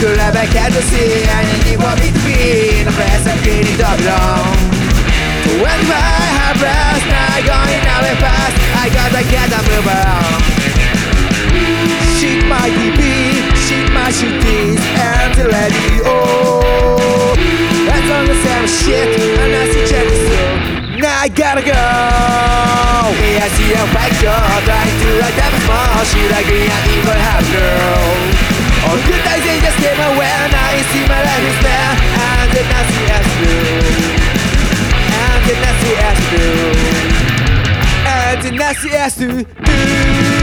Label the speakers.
Speaker 1: grab I can't see anything for me to be in a place I'm getting double down. When my heart breaks, now going away fast, I gotta get a move on. Shit my TV, shit my shootings, and the radio. That's all the same shit, and I see changes soon. Now I gotta go. I see a white girl trying to like that small. She like me and even half girl. All good days they just came away. Now you see my life is there, and the nasty ass blue, and the nasty ass blue, and the nasty ass blue.